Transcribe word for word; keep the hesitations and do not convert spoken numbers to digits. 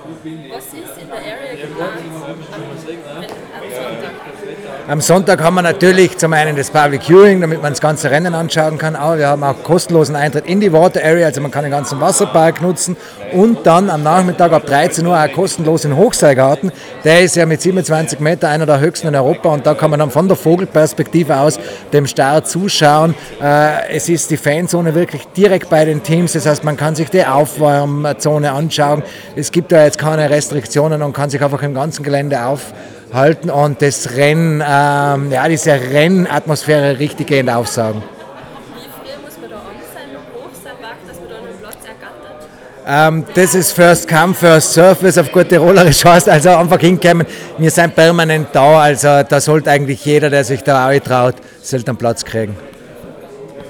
Was ist in der Area geplant am, am Sonntag? Am Sonntag haben wir natürlich zum einen das Public Viewing, damit man das ganze Rennen anschauen kann, aber wir haben auch kostenlosen Eintritt in die Water Area, also man kann den ganzen Wasserpark nutzen und dann am Nachmittag ab dreizehn Uhr auch kostenlos in den Hochseilgarten. Der ist ja mit siebenundzwanzig Meter einer der höchsten in Europa und da kann man dann von der Vogelperspektive aus dem Start zuschauen. Äh, es ist die Fanzone wirklich direkt bei den Teams, das heißt, man kann sich die Aufwärmzone anschauen. Es gibt da jetzt keine Restriktionen und kann sich einfach im ganzen Gelände aufhalten und das Rennen, ähm, ja, diese Rennatmosphäre richtig gehend aufsaugen. Wie früh muss man da an sein im Hochseilpark, dass man da einen Platz ergattert? Ähm, das ist First Come, First Serve, wie es auf gute Rollerisch heißt, also einfach hinkommen. Wir sind permanent da, also da sollte eigentlich jeder, der sich da auch traut, sollte einen Platz kriegen.